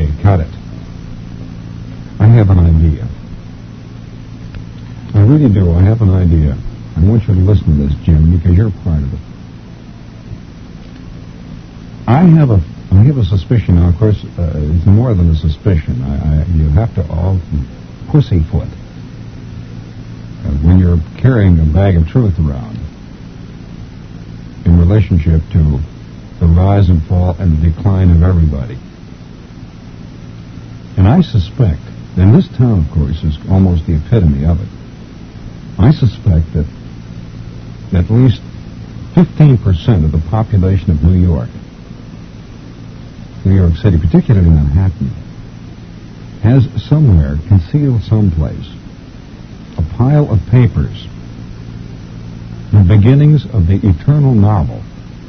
Okay, cut it. I have an idea. I really do. I have an idea. I want you to listen to this, Jim, because you're part of it. I have a suspicion. Now, of course, it's more than a suspicion. You have to all pussyfoot when you're carrying a bag of truth around in relationship to the rise and fall and the decline of everybody. And I suspect, and this town, of course, is almost the epitome of it. I suspect that at least 15% of the population of New York City, particularly Manhattan, has somewhere, concealed someplace, a pile of papers, the beginnings of the eternal novel,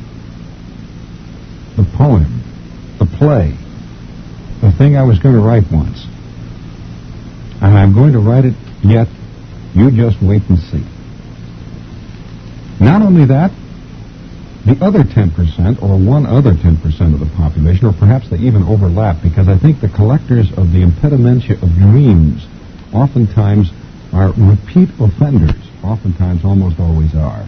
the poem, the play, the thing I was going to write once. And I'm going to write it yet. You just wait and see. Not only that, the other 10%, or one other 10% of the population, or perhaps they even overlap, because I think the collectors of the impedimenta of dreams oftentimes are repeat offenders, oftentimes almost always are.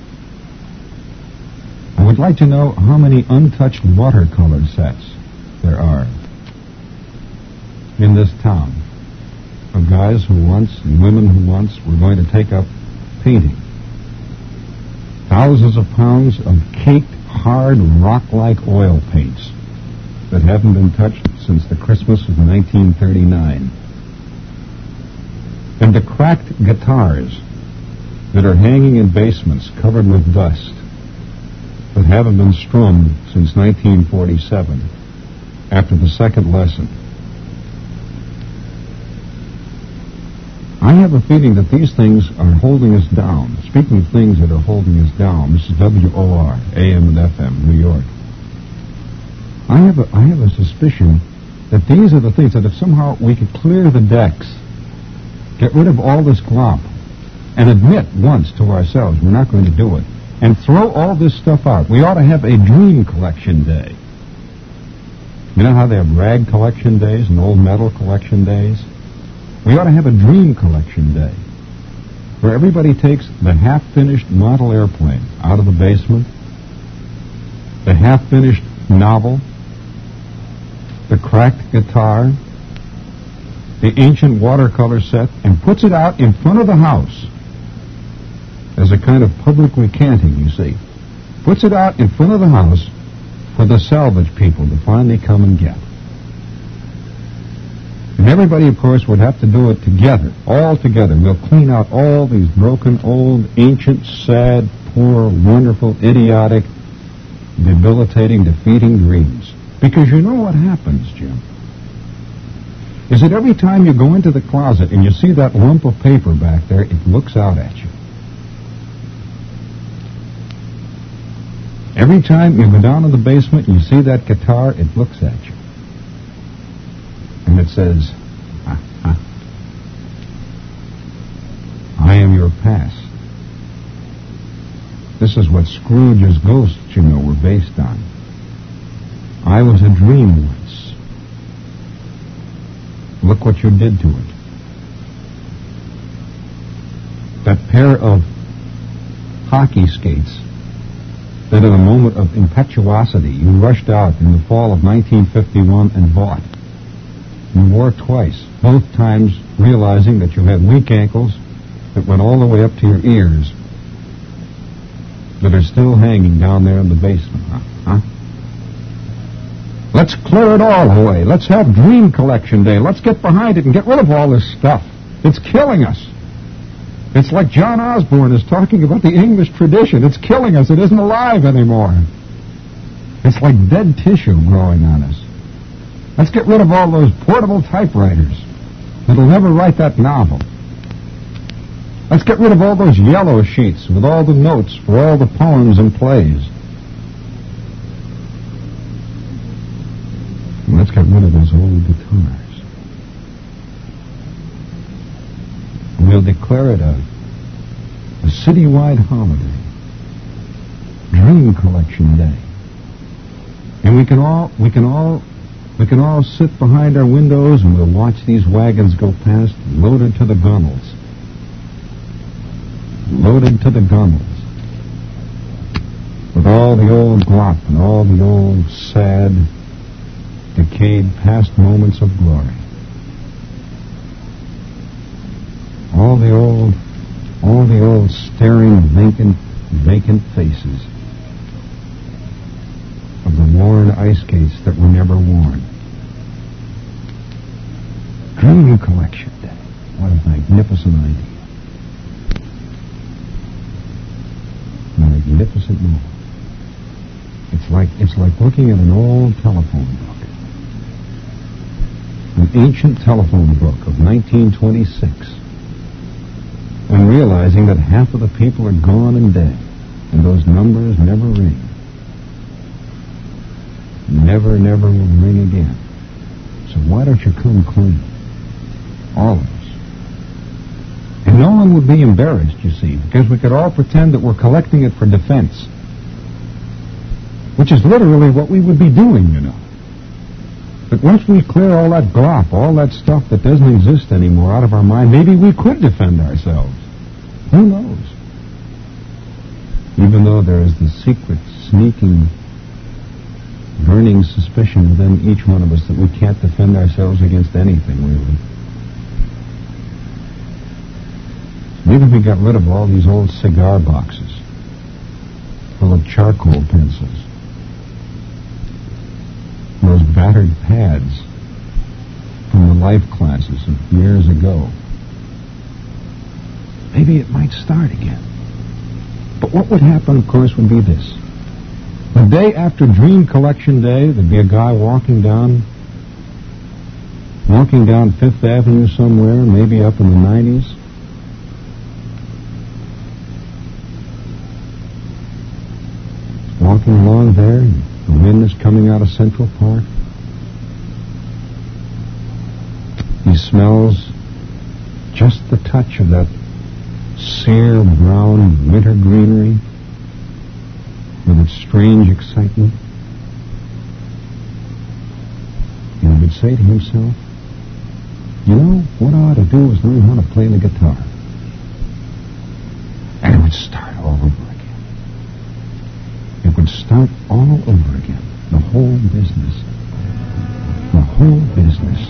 I would like to know how many untouched watercolor sets there are in this town of guys who once, and women who once, were going to take up painting. Thousands of pounds of caked, hard, rock-like oil paints that haven't been touched since the Christmas of 1939. And the cracked guitars that are hanging in basements covered with dust that haven't been strummed since 1947 after the second lesson. I have a feeling that these things are holding us down. Speaking of things that are holding us down, this is WOR, AM and FM, New York. I have a suspicion that these are the things that if somehow we could clear the decks, get rid of all this glop, and admit once to ourselves we're not going to do it, and throw all this stuff out. We ought to have a dream collection day. You know how they have rag collection days and old metal collection days? We ought to have a dream collection day where everybody takes the half-finished model airplane out of the basement, the half-finished novel, the cracked guitar, the ancient watercolor set, and puts it out in front of the house as a kind of public recanting, you see. Puts it out in front of the house for the salvage people to finally come and get. And everybody, of course, would have to do it together, all together. We'll clean out all these broken, old, ancient, sad, poor, wonderful, idiotic, debilitating, defeating dreams. Because you know what happens, Jim, is that every time you go into the closet and you see that lump of paper back there, it looks out at you. Every time you go down to the basement and you see that guitar, it looks at you. And it says, I am your past. This is what Scrooge's ghosts, you know, were based on. I was a dream once. Look what you did to it. That pair of hockey skates that in a moment of impetuosity you rushed out in the fall of 1951 and bought. You wore twice, both times realizing that you had weak ankles that went all the way up to your ears that are still hanging down there in the basement. Huh? Let's clear it all away. Let's have Dream Collection Day. Let's get behind it and get rid of all this stuff. It's killing us. It's like John Osborne is talking about the English tradition. It's killing us. It isn't alive anymore. It's like dead tissue growing on us. Let's get rid of all those portable typewriters that'll never write that novel. Let's get rid of all those yellow sheets with all the notes for all the poems and plays. And let's get rid of those old guitars. And we'll declare it a citywide holiday, Dream Collection Day. And we can all We can all sit behind our windows and we'll watch these wagons go past, loaded to the gunnels. Loaded to the gunnels. With all the old glop and all the old sad, decayed past moments of glory. All the old staring, vacant faces of the worn ice skates that were never worn. Dream Collection Day. What a magnificent idea. Magnificent moment. It's like looking at an old telephone book. An ancient telephone book of 1926. And realizing that half of the people are gone and dead, and those numbers never ring. Never will ring again. So why don't you come clean? All of us. And no one would be embarrassed, you see, because we could all pretend that we're collecting it for defense. Which is literally what we would be doing, you know. But once we clear all that glop, all that stuff that doesn't exist anymore out of our mind, maybe we could defend ourselves. Who knows? Even though there is the secret, sneaking, burning suspicion within each one of us that we can't defend ourselves against anything, really. Maybe we got rid of all these old cigar boxes full of charcoal pencils. Those battered pads from the life classes of years ago. Maybe it might start again. But what would happen, of course, would be this. The day after Dream Collection Day, there'd be a guy walking down Fifth Avenue somewhere, maybe up in the 90s. Walking along there, and the wind is coming out of Central Park. He smells just the touch of that sere brown winter greenery with its strange excitement. And he would say to himself, you know, what I ought to do is learn how to play the guitar. And it would start all over again. It would start all over again. The whole business. The whole business.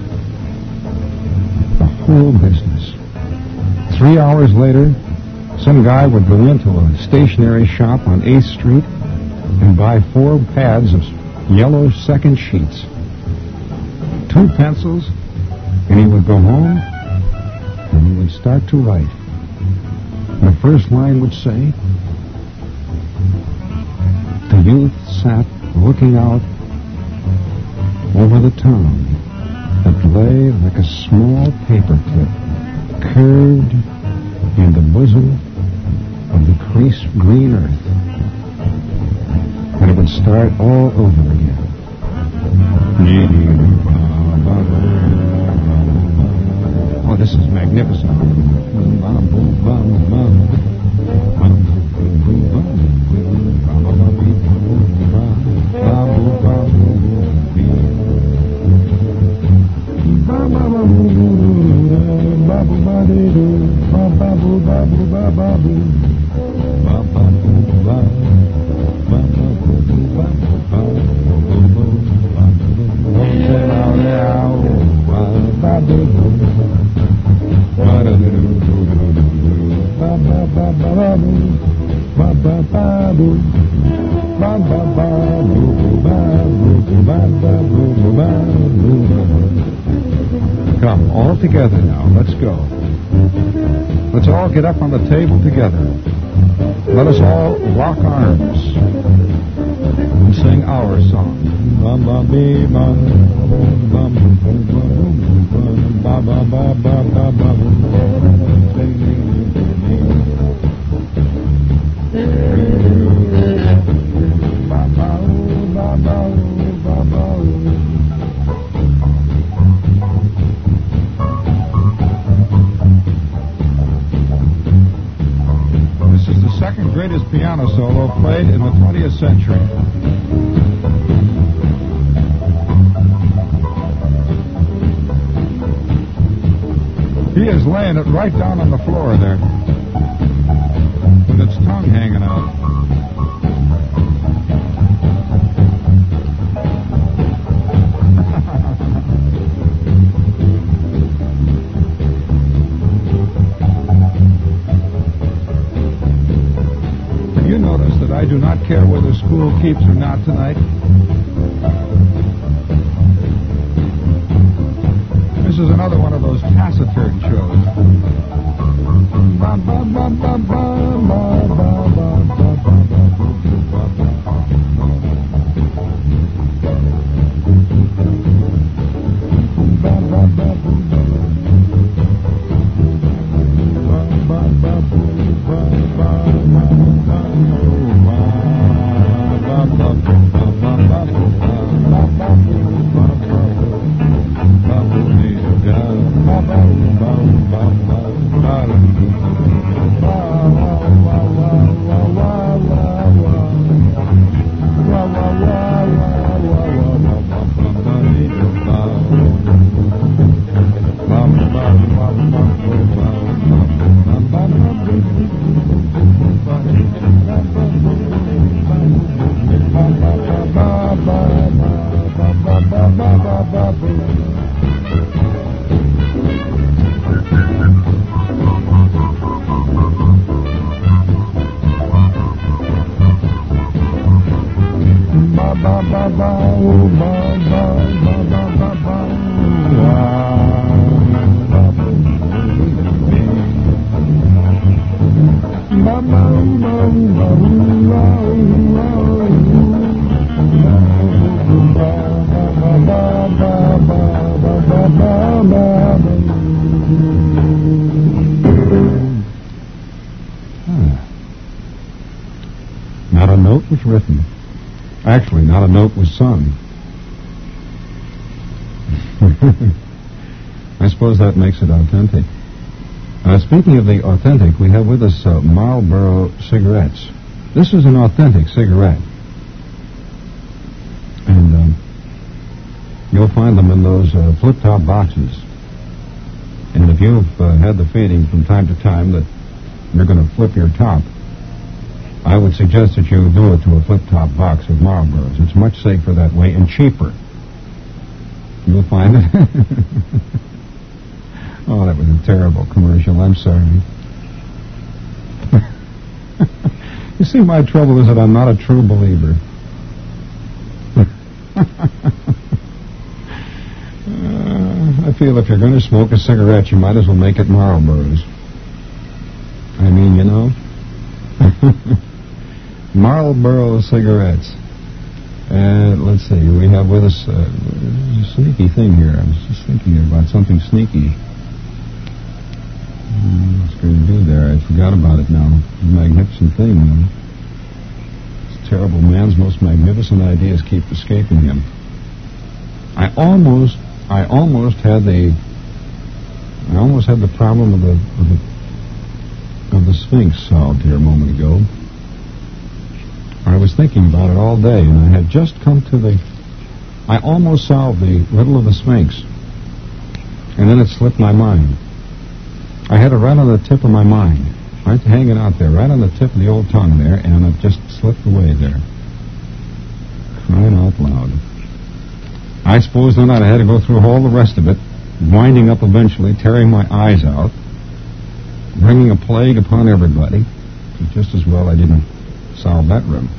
The whole business. 3 hours later, some guy would go into a stationery shop on 8th Street and buy 4 pads of yellow second sheets, 2 pencils, and he would go home and he would start to write. The first line would say, the youth sat looking out over the town that lay like a small paperclip curved in the bosom of the creased green earth. And it would start all over again. Oh, this is magnificent. Come, all together now. Let's go. Let's all get up on the table together. Let us all lock arms and sing our song. This is the second greatest piano solo played in the 20th century. He is laying it right down on the floor there, with its tongue hanging out. You notice that I do not care whether school keeps or not tonight. This is another one of those taciturn shows. Not a note was written. Actually, not a note was sung. I suppose that makes it authentic. Speaking of the authentic, we have with us Marlboro cigarettes. This is an authentic cigarette. And you'll find them in those flip-top boxes. And if you've had the feeling from time to time that you're going to flip your top, I would suggest that you do it to a flip-top box of Marlboros. It's much safer that way and cheaper. You'll find it. Oh, that was a terrible commercial. I'm sorry. You see, my trouble is that I'm not a true believer. I feel if you're going to smoke a cigarette, you might as well make it Marlboros. I mean, you know. Marlboro cigarettes. And let's see, we have with us a sneaky thing here. I was just thinking about something sneaky. What's going to do there? I forgot about it now. It's a magnificent thing, you know. This terrible man's most magnificent ideas keep escaping him. I almost had the problem of the Sphinx solved here a moment ago. I was thinking about it all day, and I had just come to I almost solved the riddle of the Sphinx, and then it slipped my mind. I had it right on the tip of my mind, right hanging out there, right on the tip of the old tongue there, and it just slipped away there. Crying out loud. I suppose then I had to go through all the rest of it, winding up eventually, tearing my eyes out, bringing a plague upon everybody. It's just as well I didn't solve that riddle.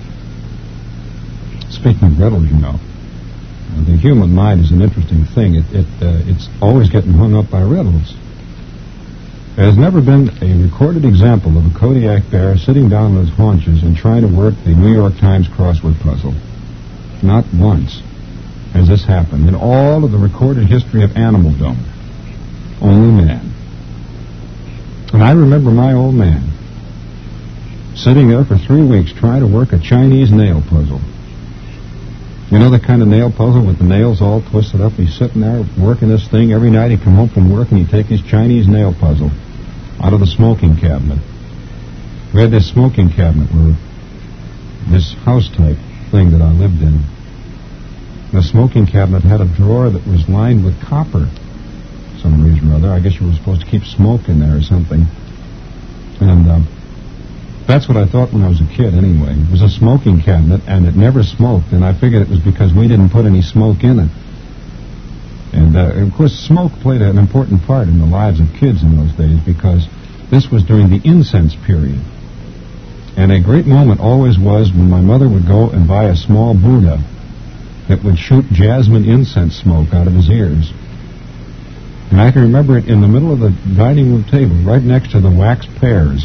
Speaking of riddles, you know, the human mind is an interesting thing. It's always getting hung up by riddles. There has never been a recorded example of a Kodiak bear sitting down on his haunches and trying to work the New York Times crossword puzzle. Not once has this happened in all of the recorded history of animaldom. Only man. And I remember my old man sitting there for 3 weeks trying to work a Chinese nail puzzle. You know the kind of nail puzzle with the nails all twisted up? He's sitting there working this thing. Every night he'd come home from work and he'd take his Chinese nail puzzle out of the smoking cabinet. We had this smoking cabinet where this house-type thing that I lived in. The smoking cabinet had a drawer that was lined with copper for some reason or other. I guess you were supposed to keep smoke in there or something. And that's what I thought when I was a kid anyway. It was a smoking cabinet, and it never smoked, and I figured it was because we didn't put any smoke in it. And of course, smoke played an important part in the lives of kids in those days, because this was during the incense period. And a great moment always was when my mother would go and buy a small Buddha that would shoot jasmine incense smoke out of his ears. And I can remember it in the middle of the dining room table, right next to the wax pears,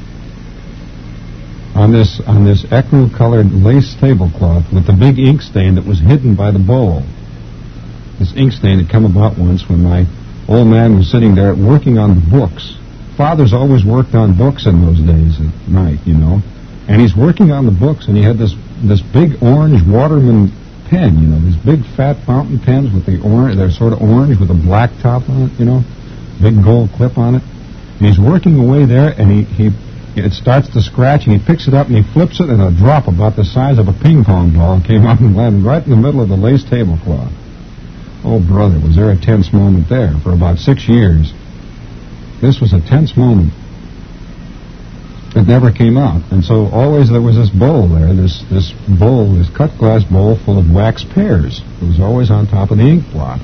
on this ecru-colored lace tablecloth with the big ink stain that was hidden by the bowl. This ink stain had come about once when my old man was sitting there working on the books. Fathers always worked on books in those days at night, you know. And he's working on the books, and he had this big orange Waterman pen, you know, these big fat fountain pens with the orange, they're sort of orange with a black top on it, you know, big gold clip on it. And he's working away there, and it starts to scratch, and he picks it up and he flips it, and a drop about the size of a ping pong ball came out and landed right in the middle of the lace tablecloth. Oh, brother, was there a tense moment there for about 6 years. This was a tense moment. It never came out. And so always there was this bowl there, this bowl, this cut glass bowl full of wax pears. It was always on top of the ink blot.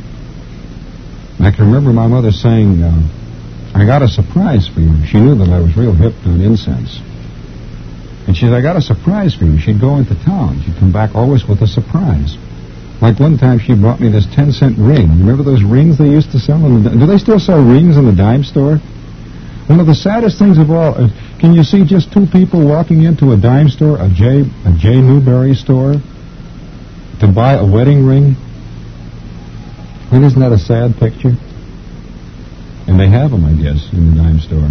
And I can remember my mother saying, I got a surprise for you. She knew that I was real hip on incense. And she said, I got a surprise for you. She'd go into town. She'd come back always with a surprise. Like one time she brought me this 10-cent ring. Remember those rings they used to sell? Do they still sell rings in the dime store? One of the saddest things of all, can you see just two people walking into a dime store, a J. Newberry store, to buy a wedding ring? And isn't that a sad picture? And they have them, I guess, in the dime store.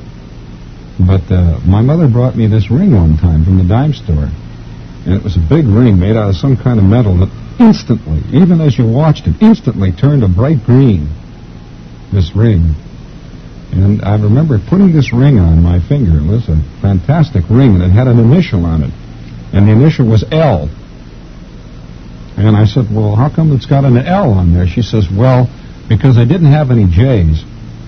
But my mother brought me this ring one time from the dime store. And it was a big ring made out of some kind of metal that instantly, even as you watched it, instantly turned a bright green, this ring. And I remember putting this ring on my finger. It was a fantastic ring, and it had an initial on it. And the initial was L. And I said, well, how come it's got an L on there? She says, well, because they didn't have any J's.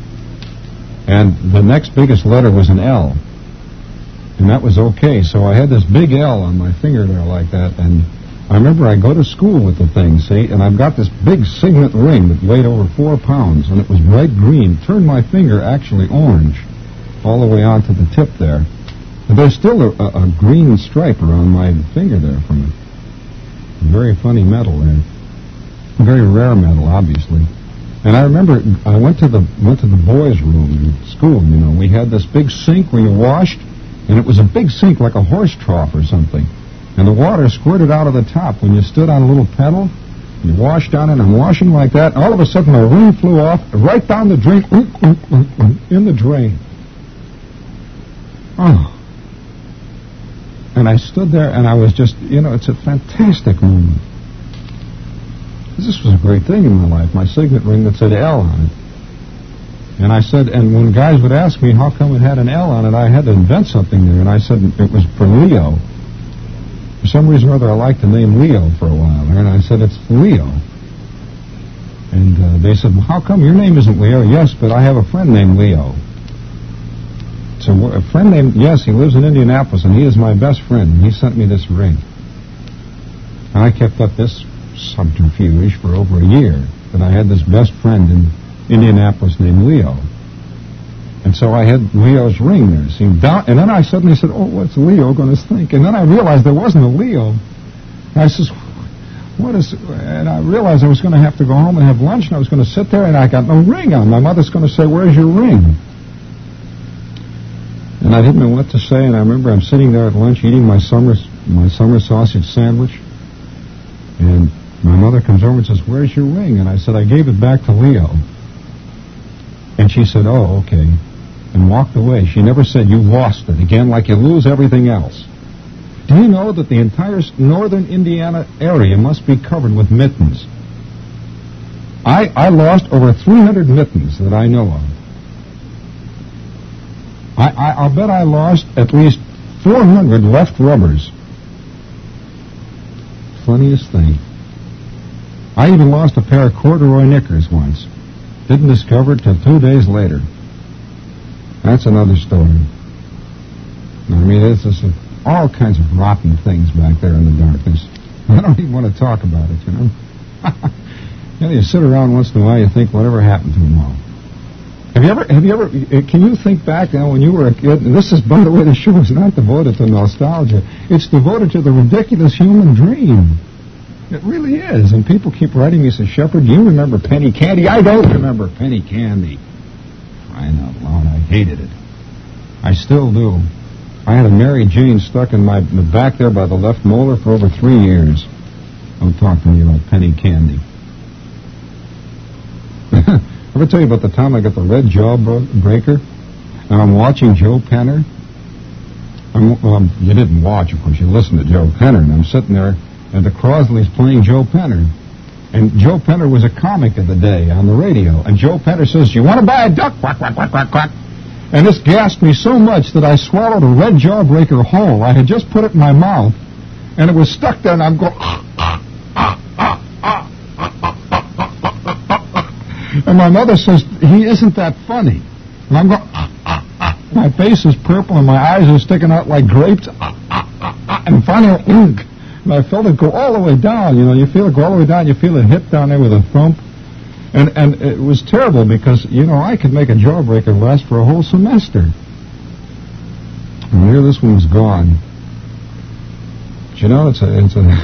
And the next biggest letter was an L. And that was okay. So I had this big L on my finger there like that. And I remember I go to school with the thing, see, and I've got this big signet ring that weighed over 4 pounds, and it was bright green. Turned my finger actually orange all the way onto the tip there. And there's still a green stripe around my finger there from it. Very funny metal there. Very rare metal, obviously. And I remember I went to the boys' room in school, you know. We had this big sink where you washed, and it was a big sink like a horse trough or something. And the water squirted out of the top when you stood on a little pedal. You washed on it, and I'm washing like that, and all of a sudden my ring flew off right down the drain, in the drain. Oh. And I stood there, and I was just, you know, it's a fantastic moment. This was a great thing in my life, my signet ring that said L on it. And I said, and when guys would ask me how come it had an L on it, I had to invent something there, and I said it was for Leo. For some reason or other, I liked the name Leo for a while there, and I said, it's Leo. And they said, well, how come your name isn't Leo? Yes, but I have a friend named Leo. So a friend named, yes, he lives in Indianapolis, and he is my best friend, and he sent me this ring. And I kept up this subterfuge for over a year, that I had this best friend in Indianapolis named Leo. And so I had Leo's ring there. See, and then I suddenly said, oh, what's Leo going to think? And then I realized there wasn't a Leo. And I says, what is... And I realized I was going to have to go home and have lunch, and I was going to sit there, and I got no ring on. My mother's going to say, where's your ring? And I didn't know what to say, and I remember I'm sitting there at lunch eating my summer sausage sandwich, and my mother comes over and says, where's your ring? And I said, I gave it back to Leo. And she said, oh, okay, and walked away. She never said, you lost it again, like you lose everything else. Do you know that the entire northern Indiana area must be covered with mittens? I lost over 300 mittens that I know of. I'll bet I lost at least 400 left rubbers. Funniest thing. I even lost a pair of corduroy knickers once. Didn't discover it till 2 days later. That's another story. I mean, it's just all kinds of rotten things back there in the darkness. I don't even want to talk about it, you know. You know, you sit around once in a while, you think, whatever happened to them all? Have you ever, can you think back now when you were a kid, and this is, by the way, the show is not devoted to nostalgia. It's devoted to the ridiculous human dream. It really is. And people keep writing me, say, Shepherd, do you remember penny candy? I don't remember penny candy. Crying out loud, I hated it. I still do. I had a Mary Jane stuck in my back there by the left molar for over 3 years. Don't talk to me about penny candy. Ever tell you about the time I got the red jawbreaker? And I'm watching Joe Penner. You didn't watch, of course. You listened to Joe Penner. And I'm sitting there, and the Crosley's playing Joe Penner. And Joe Penner was a comic of the day on the radio. And Joe Penner says, you want to buy a duck? Quack, quack, quack, quack, quack. And this gassed me so much that I swallowed a red jawbreaker whole. I had just put it in my mouth, and it was stuck there, and I'm going... And my mother says, he isn't that funny. And I'm going... My face is purple, and my eyes are sticking out like grapes. And finally, and I felt it go all the way down. You know, you feel it go all the way down. You feel it hit down there with a thump. And it was terrible because, you know, I could make a jawbreaker last for a whole semester. And here this one was gone. But, you know, it's a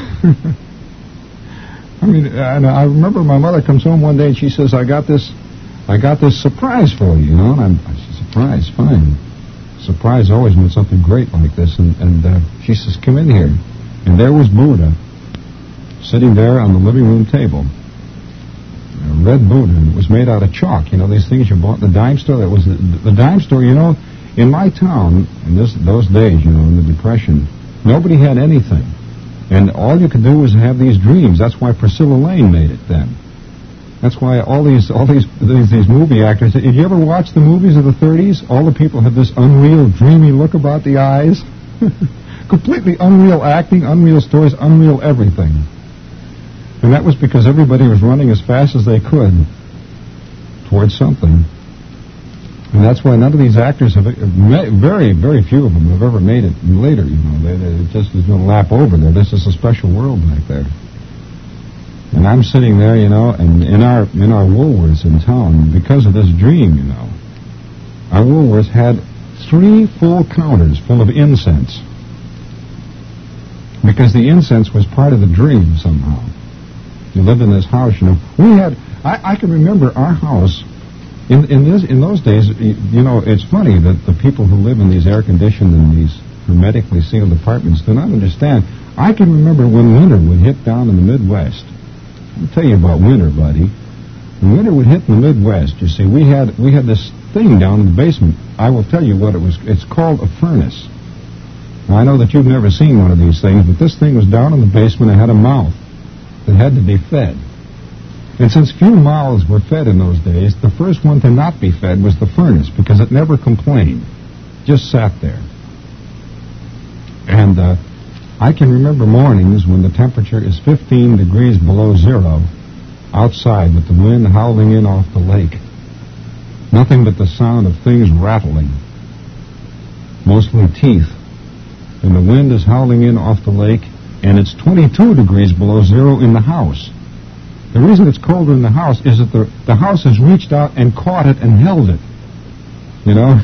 I mean, and I remember my mother comes home one day and she says, I got this surprise for you, you know. And I said, surprise, fine. Surprise always meant something great like this. And she says, come in here. And there was Buddha sitting there on the living room table. A red Buddha, and it was made out of chalk. You know, these things you bought in the dime store. That was the dime store, you know. In my town, in those days, you know, in the Depression, nobody had anything. And all you could do was have these dreams. That's why Priscilla Lane made it then. That's why all these movie actors... Did you ever watch the movies of the 30s? All the people had this unreal, dreamy look about the eyes. Completely unreal acting, unreal stories, unreal everything. And that was because everybody was running as fast as they could towards something. And that's why none of these actors have... Very, very few of them have ever made it later, you know. It just is going to lap over there. This is a special world back there. And I'm sitting there, you know, and in our Woolworths in town, because of this dream, you know, our Woolworths had 3 full counters full of incense. Because the incense was part of the dream somehow. You lived in this house, you know. We had... I can remember our house... In those days, you know, it's funny that the people who live in these air-conditioned and these hermetically sealed apartments do not understand. I can remember when winter would hit down in the Midwest. I'll tell you about winter, buddy. When winter would hit in the Midwest, you see, we had this thing down in the basement. I will tell you what it was. It's called a furnace. Now, I know that you've never seen one of these things, but this thing was down in the basement and had a mouth that had to be fed. And since few mouths were fed in those days, the first one to not be fed was the furnace, because it never complained. Just sat there. And I can remember mornings when the temperature is 15 degrees below zero outside with the wind howling in off the lake. Nothing but the sound of things rattling. Mostly teeth. And the wind is howling in off the lake, and it's 22 degrees below zero in the house. The reason it's colder in the house is that the house has reached out and caught it and held it. You know?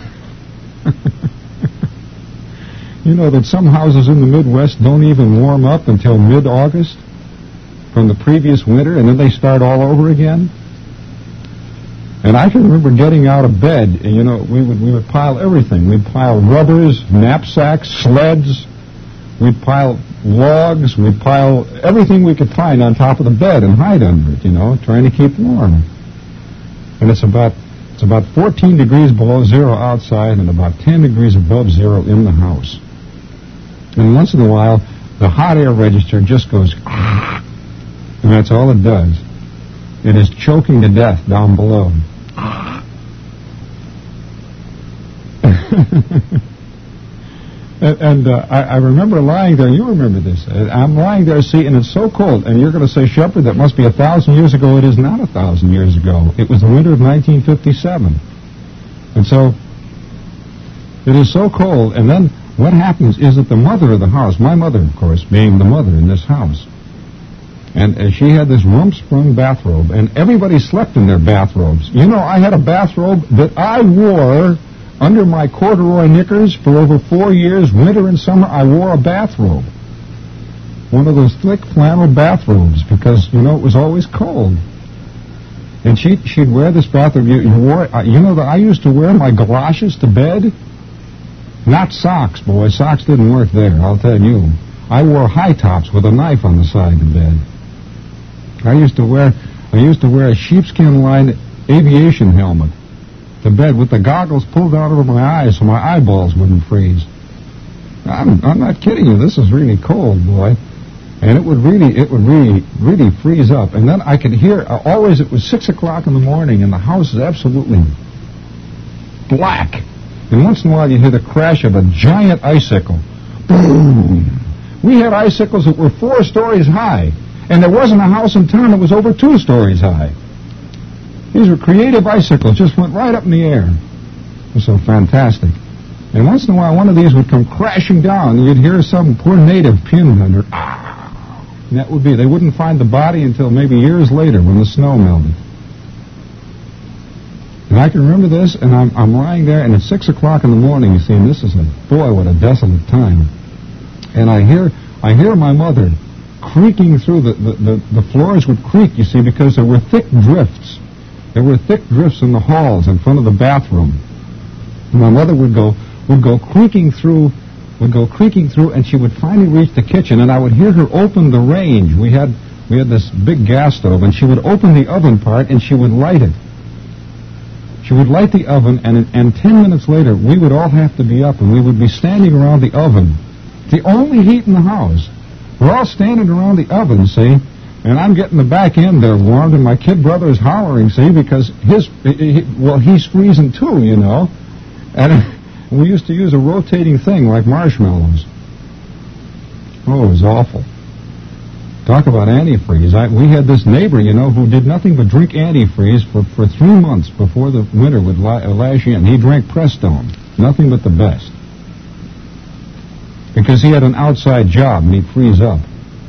You know that some houses in the Midwest don't even warm up until mid-August from the previous winter, and then they start all over again? And I can remember getting out of bed, and, you know, we would pile everything. We'd pile rubbers, knapsacks, sleds. We'd pile logs. We'd pile everything we could find on top of the bed and hide under it, you know, trying to keep warm. And it's about 14 degrees below zero outside and about 10 degrees above zero in the house. And once in a while, the hot air register just goes, and that's all it does. It is choking to death down below. I remember lying there. You remember this. I'm lying there, see, and it's so cold. And you're going to say, Shepherd, that must be 1,000 years ago. It is not 1,000 years ago. It was the winter of 1957. And so it is so cold. And then what happens is that the mother of the house, my mother, of course, being the mother in this house, and she had this rump-sprung bathrobe, and everybody slept in their bathrobes. You know, I had a bathrobe that I wore under my corduroy knickers for over 4 years. Winter and summer, I wore a bathrobe. One of those thick flannel bathrobes, because, you know, it was always cold. And she'd wear this bathrobe. You know that I used to wear my galoshes to bed? Not socks, boy. Socks didn't work there, I'll tell you. I wore high tops with a knife on the side of bed. I used to wear a sheepskin-lined aviation helmet to bed with the goggles pulled out over my eyes so my eyeballs wouldn't freeze. I'm not kidding you. This is really cold, boy. And it would really freeze up. And then I could hear, always it was 6 o'clock in the morning and the house is absolutely black. And once in a while you hear the crash of a giant icicle. Boom! We had icicles that were 4 stories high. And there wasn't a house in town that was over 2 stories high. These were creative icicles, just went right up in the air. It was so fantastic. And once in a while, one of these would come crashing down, and you'd hear some poor native pinned under. And that would be, they wouldn't find the body until maybe years later when the snow melted. And I can remember this, and I'm lying there, and it's 6 o'clock in the morning, you see, and this is boy, what a desolate time. And I hear my mother creaking through, the floors would creak, you see, because there were thick drifts. There were thick drifts in the halls in front of the bathroom. And my mother would go creaking through, and she would finally reach the kitchen, and I would hear her open the range. We had this big gas stove, and she would open the oven part, and she would light it. She would light the oven, and 10 minutes later, we would all have to be up, and we would be standing around the oven. The only heat in the house. We're all standing around the oven, see? And I'm getting the back end there warmed, and my kid brother is hollering, see, because he's freezing too, you know. And we used to use a rotating thing like marshmallows. Oh, it was awful. Talk about antifreeze. We had this neighbor, you know, who did nothing but drink antifreeze for 3 months before the winter would lash in. He drank Prestone, nothing but the best. Because he had an outside job and he'd freeze up.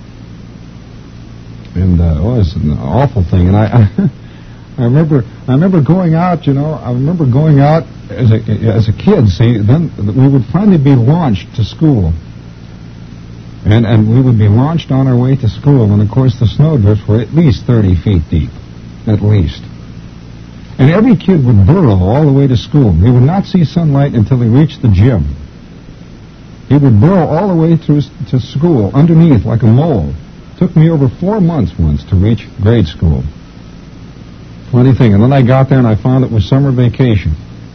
And it's an awful thing. And I remember going out, you know. I remember going out as a kid. See, then we would finally be launched to school, and we would be launched on our way to school. And of course, the snowdrifts were at least 30 feet deep, at least. And every kid would burrow all the way to school. He would not see sunlight until he reached the gym. He would burrow all the way through to school underneath like a mole. Took me over 4 months once to reach grade school. Funny thing. And then I got there and I found it was summer vacation.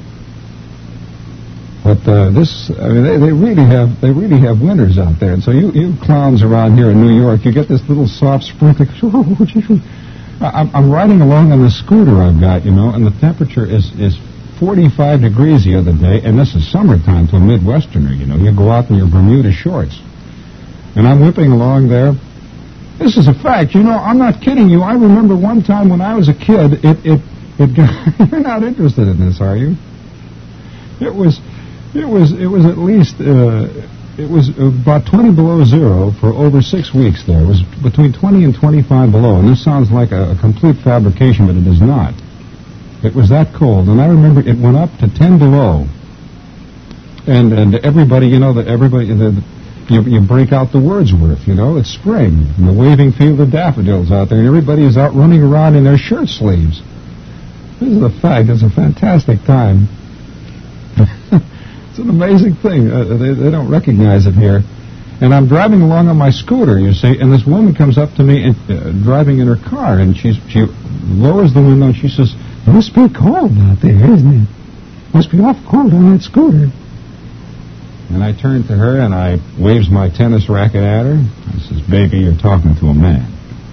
But they really have winters out there. And so you clowns around here in New York, you get this little soft sprinkle. I'm riding along on this scooter I've got, you know, and the temperature is 45 degrees the other day, and this is summertime to a Midwesterner, you know. You go out in your Bermuda shorts. And I'm whipping along there. This is a fact, you know, I'm not kidding you. I remember one time when I was a kid, it got, you're not interested in this, are you? It was at least, it was about 20 below zero for over 6 weeks there. It was between 20 and 25 below, and this sounds like a complete fabrication, but it is not. It was that cold, and I remember it went up to 10 below. And everybody, you know, you break out the Wordsworth, you know, it's spring, and the waving field of daffodils out there, and everybody is out running around in their shirt sleeves. This is a fact. It's a fantastic time. It's an amazing thing. They don't recognize it here. And I'm driving along on my scooter, you see, and this woman comes up to me driving in her car, and she lowers the window, and she says, "It must be cold out there, isn't it? Must be awful cold on that scooter." And I turned to her, and I waves my tennis racket at her. I says, "Baby, you're talking to a man."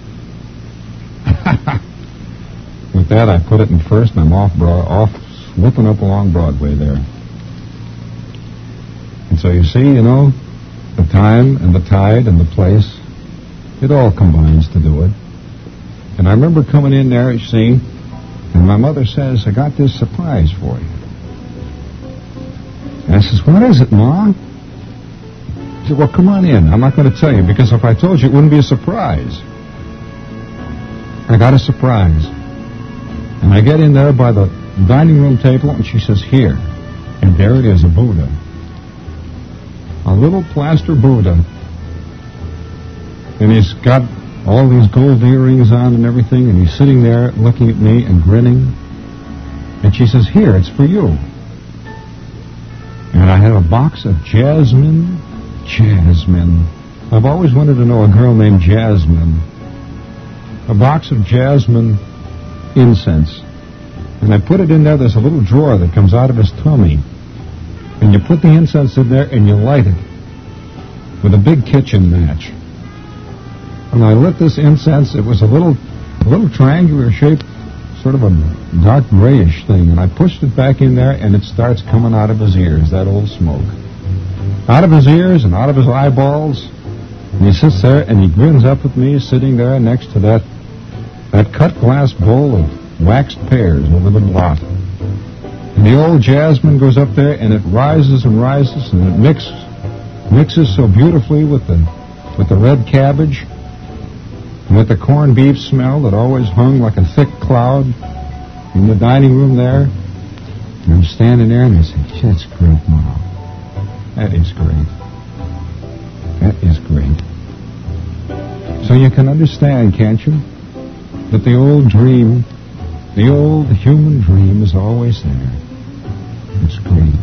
With that, I put it in first, and I'm off whooping up along Broadway there. And So you see, the time and the tide and the place, it all combines to do it. And I remember coming in there, you see, and my mother says, I got this surprise for you. And I says, what is it, Ma? She said, well, come on in. I'm not going to tell you, because if I told you, it wouldn't be a surprise. I got a surprise. And I get in there by the dining room table, and she says, here. And there it is, a Buddha. A little plaster Buddha. And he's got all these gold earrings on and everything, and he's sitting there looking at me and grinning. And she says, here, it's for you. And I had a box of Jasmine. I've always wanted to know a girl named Jasmine. A box of Jasmine incense. And I put it in there. There's a little drawer that comes out of his tummy. And you put the incense in there and you light it with a big kitchen match. And I lit this incense. It was a little triangular shape, sort of a dark grayish thing. And I pushed it back in there, and it starts coming out of his ears, that old smoke. Out of his ears and out of his eyeballs. And he sits there and he grins up at me, sitting there next to that cut glass bowl of waxed pears over the blot. And the old Jasmine goes up there, and it rises and rises, and it mixes so beautifully with the red cabbage. And with the corned beef smell that always hung like a thick cloud in the dining room there. And I'm standing there and I say, that's great, Mom. That is great. That is great. So you can understand, can't you, that the old dream, the old human dream is always there. It's great.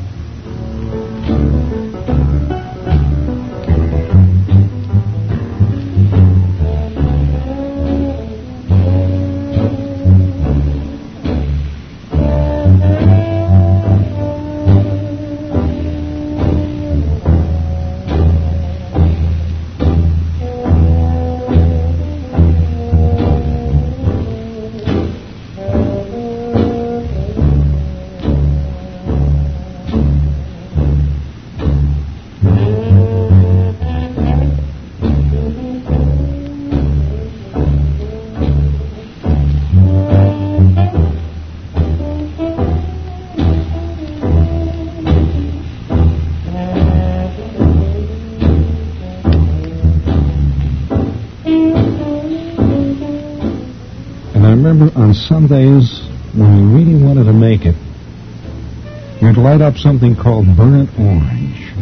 On Sundays, when we really wanted to make it, we'd light up something called burnt orange.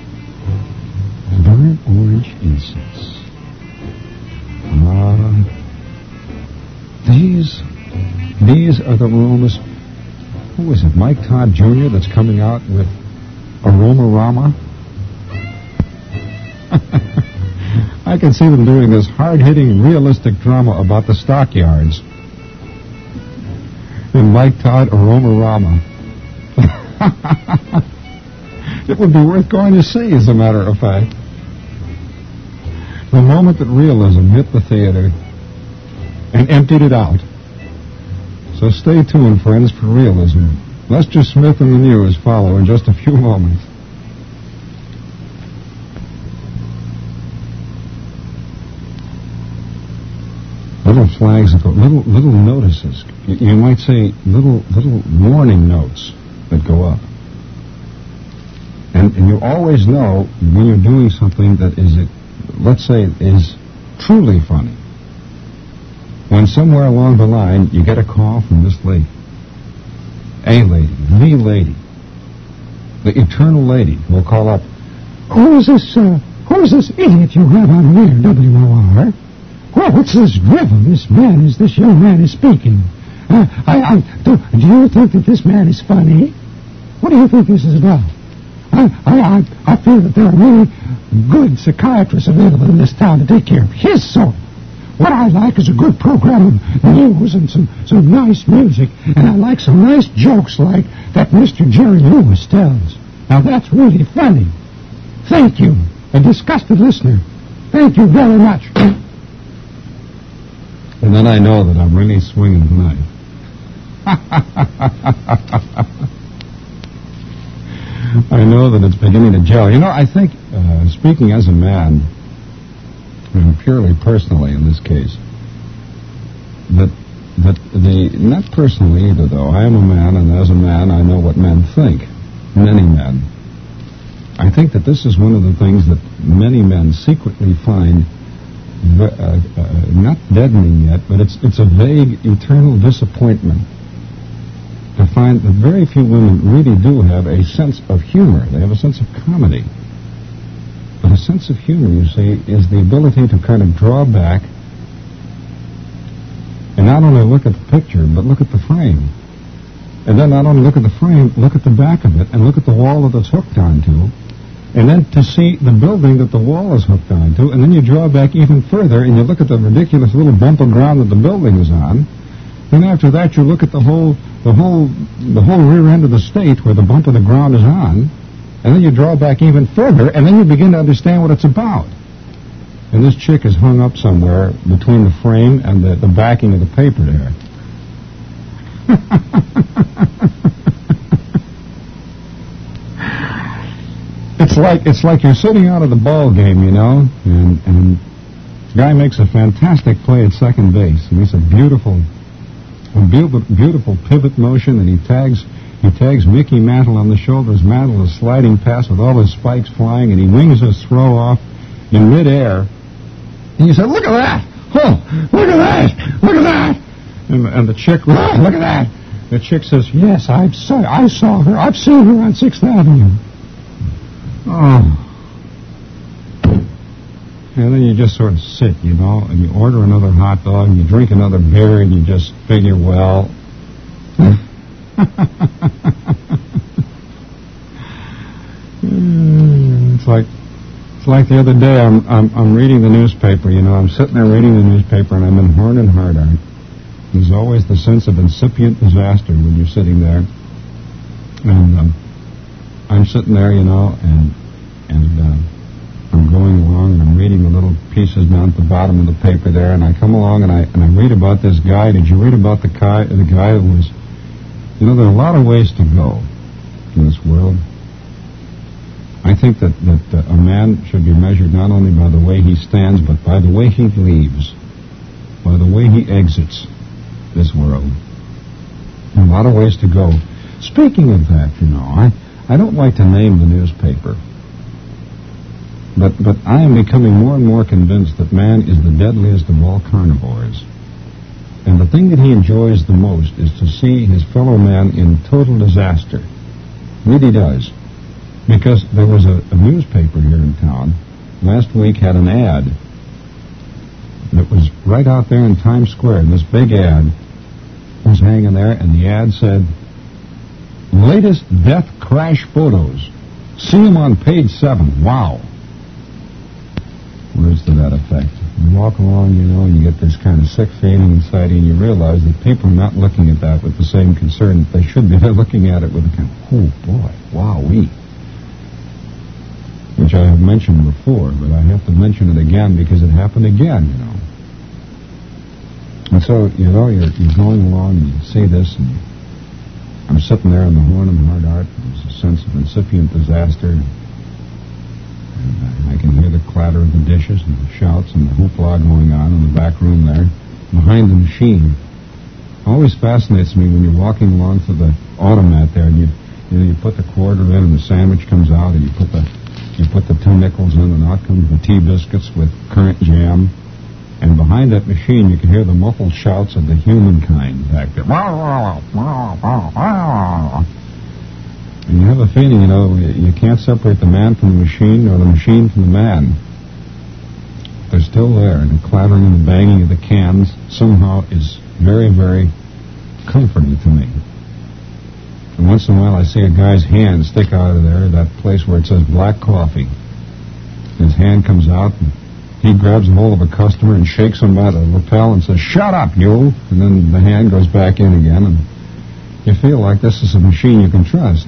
Burnt orange incense. These are the aromas. Who is it, Mike Todd Jr. that's coming out with Aroma-Rama? I can see them doing this hard-hitting, realistic drama about the stockyards. And Mike Todd, Aroma-Rama. It would be worth going to see, as a matter of fact. The moment that realism hit the theater and emptied it out. So stay tuned, friends, for realism. Lester Smith and the News follow in just a few moments. Little flags that go, little notices. You might say little warning notes that go up. And you always know when you're doing something that let's say, is truly funny. When somewhere along the line you get a call from this lady. A lady, the lady, the eternal lady will call up. Who is this idiot you have on here, WOR? What's this drivel this young man is speaking? Do you think that this man is funny? What do you think this is about? I feel that there are really good psychiatrists available in this town to take care of his soul. What I like is a good program of news and some nice music, and I like some nice jokes like that Mr. Jerry Lewis tells. Now that's really funny. Thank you, a disgusted listener. Thank you very much. And then I know that I'm really swinging tonight. I know that it's beginning to gel. You know, I think, speaking as a man, and purely personally in this case, that not personally either, though. I am a man, and as a man, I know what men think. Many men. I think that this is one of the things that many men secretly find not deadening yet, but it's a vague, eternal disappointment to find that very few women really do have a sense of humor. They have a sense of comedy. But a sense of humor, you see, is the ability to kind of draw back and not only look at the picture, but look at the frame. And then not only look at the frame, look at the back of it, and look at the wall that it's hooked onto, and then to see the building that the wall is hooked onto, and then you draw back even further, and you look at the ridiculous little bump of ground that the building is on. Then after that, you look at the whole rear end of the state where the bump of the ground is on, and then you draw back even further, and then you begin to understand what it's about. And this chick is hung up somewhere between the frame and the backing of the paper there. It's like you're sitting out of the ball game, you know, and the guy makes a fantastic play at second base, and it's a beautiful pivot motion, and he tags Mickey Mantle on the shoulders. Mantle is sliding past with all his spikes flying, and he wings his throw off in midair. And you say, "Look at that! Oh, look at that! Look at that!" And the chick, "Look at that!" The chick says, "Yes, I saw her. I've seen her on 6th Avenue." Oh. And then you just sort of sit, you know, and you order another hot dog, and you drink another beer, and you just figure, well... It's like the other day, I'm reading the newspaper, you know, I'm sitting there reading the newspaper, and I'm in Horn and Hardart. There's always the sense of incipient disaster when you're sitting there. And I'm sitting there, you know, and I'm going along, and I'm reading the little pieces down at the bottom of the paper there, and I come along, and I read about this guy. Did you read about the guy that was... You know, there are a lot of ways to go in this world. I think that a man should be measured not only by the way he stands, but by the way he leaves, by the way he exits this world. A lot of ways to go. Speaking of that, you know, I don't like to name the newspaper, but I am becoming more and more convinced that man is the deadliest of all carnivores. And the thing that he enjoys the most is to see his fellow man in total disaster. Really does. Because there was a newspaper here in town last week had an ad that was right out there in Times Square. And this big ad was hanging there, and the ad said, "Latest death crash photos. See them on page 7. Wow." Words to that effect. You walk along, you know, and you get this kind of sick feeling inside you, and you realize that people are not looking at that with the same concern that they should be. They're looking at it with a kind of, "Oh, boy, wowee," which I have mentioned before, but I have to mention it again because it happened again, you know. And so, you know, you're going along, and you see this, and I'm sitting there in the Horn and Hardart, and there's a sense of incipient disaster, and I can hear the clatter of the dishes and the shouts and the hoopla going on in the back room there, behind the machine. It always fascinates me when you're walking along to the automat there, and you put the quarter in, and the sandwich comes out, and you put the 2 nickels in, and out comes the tea biscuits with currant jam. And behind that machine, you can hear the muffled shouts of the humankind back there. And you have a feeling, you know, you can't separate the man from the machine or the machine from the man. They're still there, and the clattering and the banging of the cans somehow is very, very comforting to me. And once in a while I see a guy's hand stick out of there, that place where it says black coffee. His hand comes out, and he grabs a hold of a customer and shakes him by the lapel and says, "Shut up, you!" And then the hand goes back in again, and you feel like this is a machine you can trust.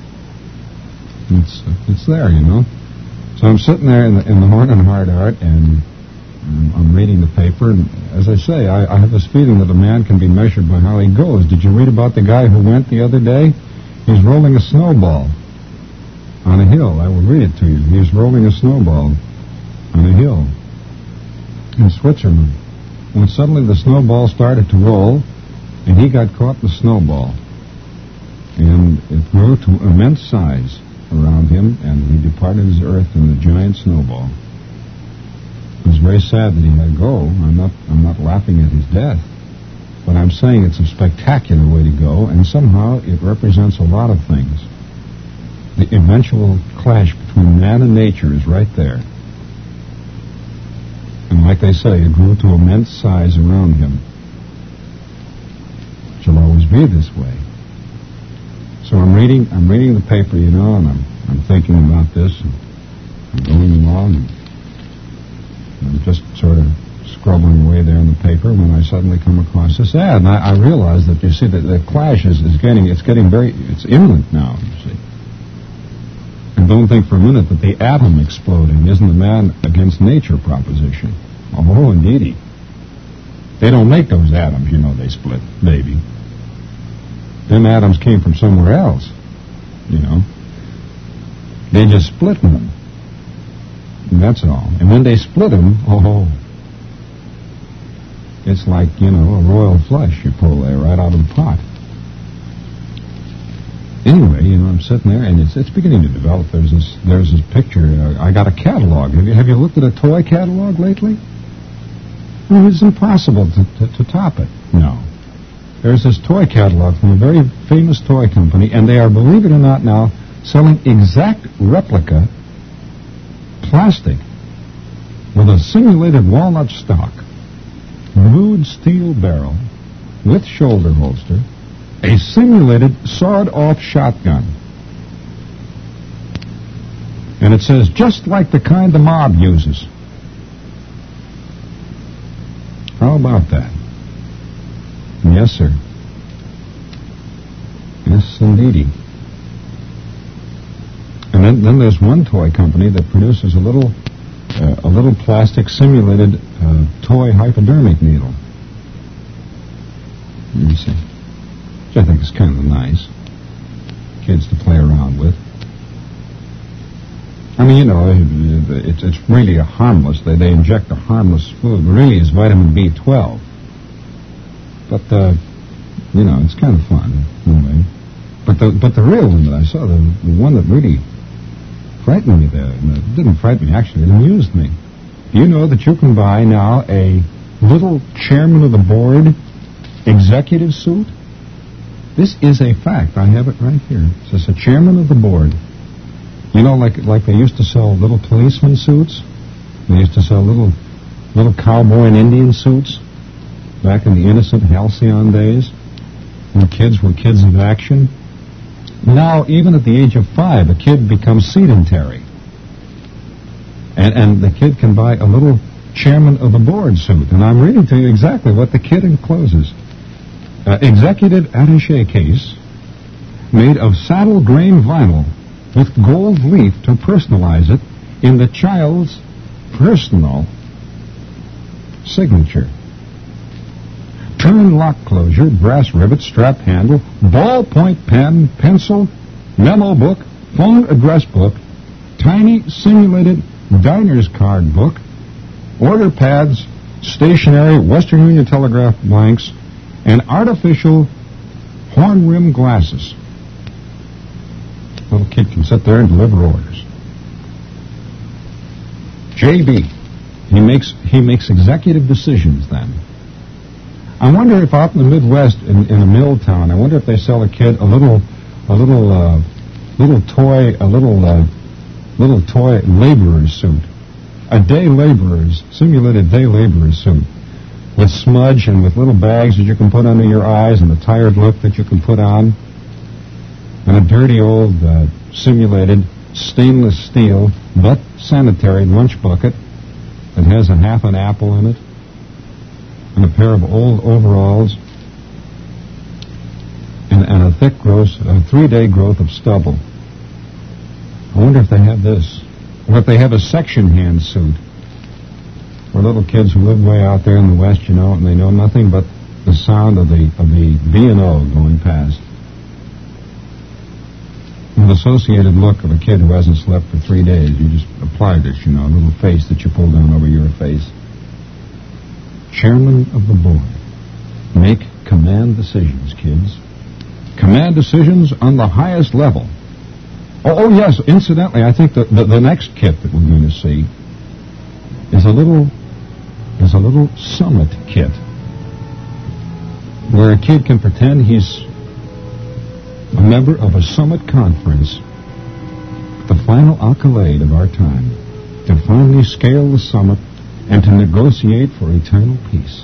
It's there, you know. So I'm sitting there in the Horn and Hardart, and I'm reading the paper, and as I say, I have this feeling that a man can be measured by how he goes. Did you read about the guy who went the other day? He's rolling a snowball. on a hill. I will read it to you. He was rolling a snowball on a hill in Switzerland, when suddenly the snowball started to roll, and he got caught in the snowball. And it grew to immense size around him, and he departed his earth in the giant snowball. It was very sad that he had to go. I'm not laughing at his death, but I'm saying it's a spectacular way to go, and somehow it represents a lot of things. The eventual clash between man and nature is right there. And like they say, it grew to immense size around him. It shall always be this way. So I'm reading the paper, and I'm thinking about this, and I'm going along, and I'm just sort of scrubbing away there in the paper when I suddenly come across this ad, and I realize that, you see, that the clash is it's imminent now, you see. And don't think for a minute that the atom exploding isn't a man against nature proposition. Oh, indeedy. They don't make those atoms, they split, baby. Them atoms came from somewhere else, They just split them. And that's all. And when they split them, it's like, a royal flush you pull there right out of the pot. Anyway, I'm sitting there, and it's beginning to develop. There's this picture. I got a catalog. Have you looked at a toy catalog lately? It's impossible to top it. No. There's this toy catalog from a very famous toy company, and they are, believe it or not now, selling exact replica plastic with a simulated walnut stock, rude steel barrel with shoulder holster, a simulated sawed-off shotgun. And it says, just like the kind the mob uses. How about that? Yes, sir. Yes, indeedy. And then there's one toy company that produces a little plastic simulated toy hypodermic needle. Let me see. Which I think is kind of nice. Kids to play around with. I mean, it's really a harmless. They inject a harmless fluid. It really is vitamin B12. But it's kind of fun anyway. But the real one that I saw, the one that really frightened me there, and it didn't frighten me actually, it amused me. Do you know that you can buy now a little chairman of the board executive suit? This is a fact. I have it right here. It says a chairman of the board. Like they used to sell little policeman suits. They used to sell little cowboy and Indian suits back in the innocent halcyon days when kids were kids of action. Now, even at the age of 5, a kid becomes sedentary. And the kid can buy a little chairman of the board suit. And I'm reading to you exactly what the kid encloses. Executive attaché case made of saddle grain vinyl with gold leaf to personalize it in the child's personal signature. Turn lock closure, brass rivet, strap handle, ballpoint pen, pencil, memo book, phone address book, tiny simulated diner's card book, order pads, stationery, Western Union telegraph blanks, and artificial horn rim glasses. Little kid can sit there and deliver orders. JB, he makes executive decisions then. I wonder if out in the Midwest, in a mill town, I wonder if they sell a kid a little toy laborer's suit, simulated day laborer's suit, with smudge and with little bags that you can put under your eyes and a tired look that you can put on, and a dirty old simulated stainless steel but sanitary lunch bucket that has a half an apple in it, and a pair of old overalls, and a thick growth, a 3-day growth of stubble. I wonder if they have this, or if they have a section hand suit for little kids who live way out there in the West, and they know nothing but the sound of the B&O going past. an associated look of a kid who hasn't slept for 3 days. You just apply this, a little face that you pull down over your face. Chairman of the board. Make command decisions, kids. Command decisions on the highest level. Oh, yes, incidentally, I think the next kit that we're going to see is a little summit kit where a kid can pretend he's a member of a summit conference, the final accolade of our time, to finally scale the summit and to negotiate for eternal peace.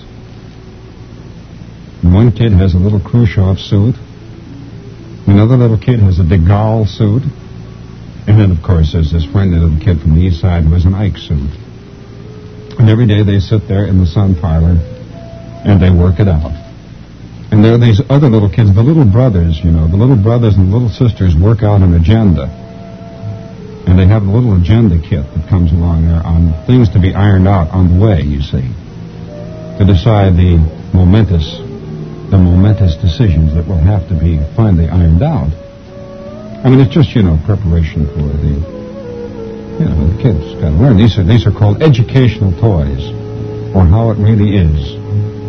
And one kid has a little Khrushchev suit, another little kid has a de Gaulle suit, and then, of course, there's this friendly little kid from the east side who has an Ike suit. And every day they sit there in the sun parlor and they work it out. And there are these other little kids, the little brothers, the little brothers and the little sisters work out an agenda. And they have a little agenda kit that comes along there on things to be ironed out on the way, you see, to decide the momentous decisions that will have to be finally ironed out. I mean, it's just, preparation for the kids got to learn. These are called educational toys, or how it really is.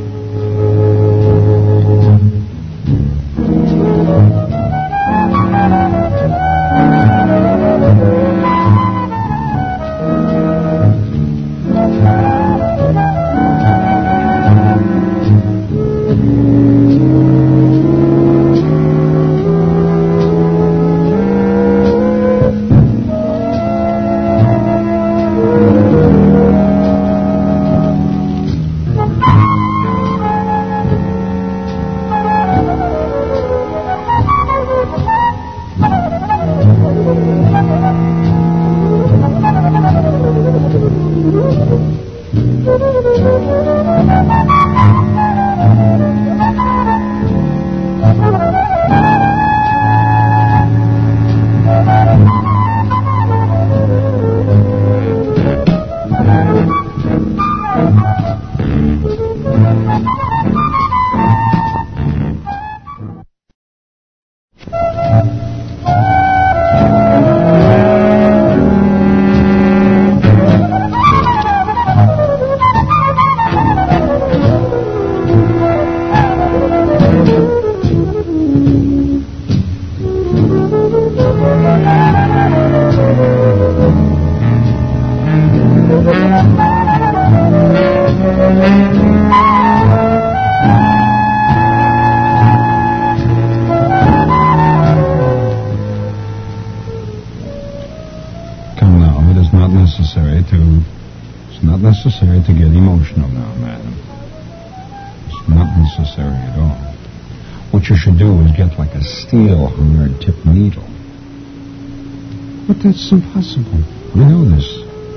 Necessary to get emotional now, madam. It's not necessary at all. What you should do is get like a steel hard tip needle. But that's impossible. We know this.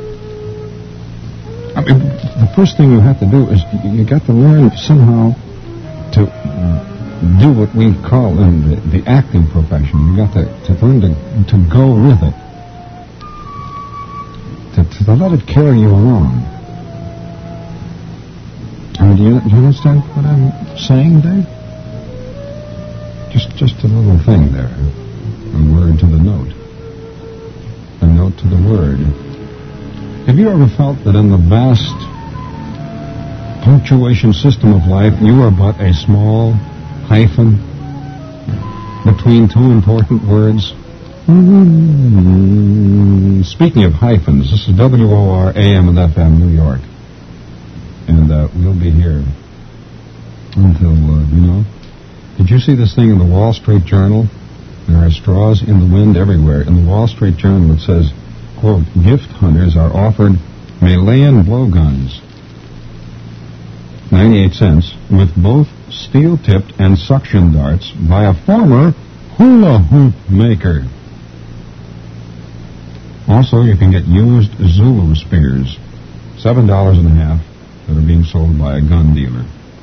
I mean, the first thing you have to do is you got to learn somehow to do what we call in the acting profession. You got to learn to go with it. To let it carry you along. Do you understand what I'm saying, Dave? Just a little thing there. A word to the note. A note to the word. Have you ever felt that in the vast punctuation system of life, you are but a small hyphen between two important words? Speaking of hyphens, this is WOR AM and FM New York. And we'll be here until, Did you see this thing in the Wall Street Journal? There are straws in the wind everywhere. In the Wall Street Journal it says, quote, gift hunters are offered Malayan blowguns, 98 cents, with both steel-tipped and suction darts by a former hula hoop maker. Also, you can get used Zulu spears, $7.50. That are being sold by a gun dealer.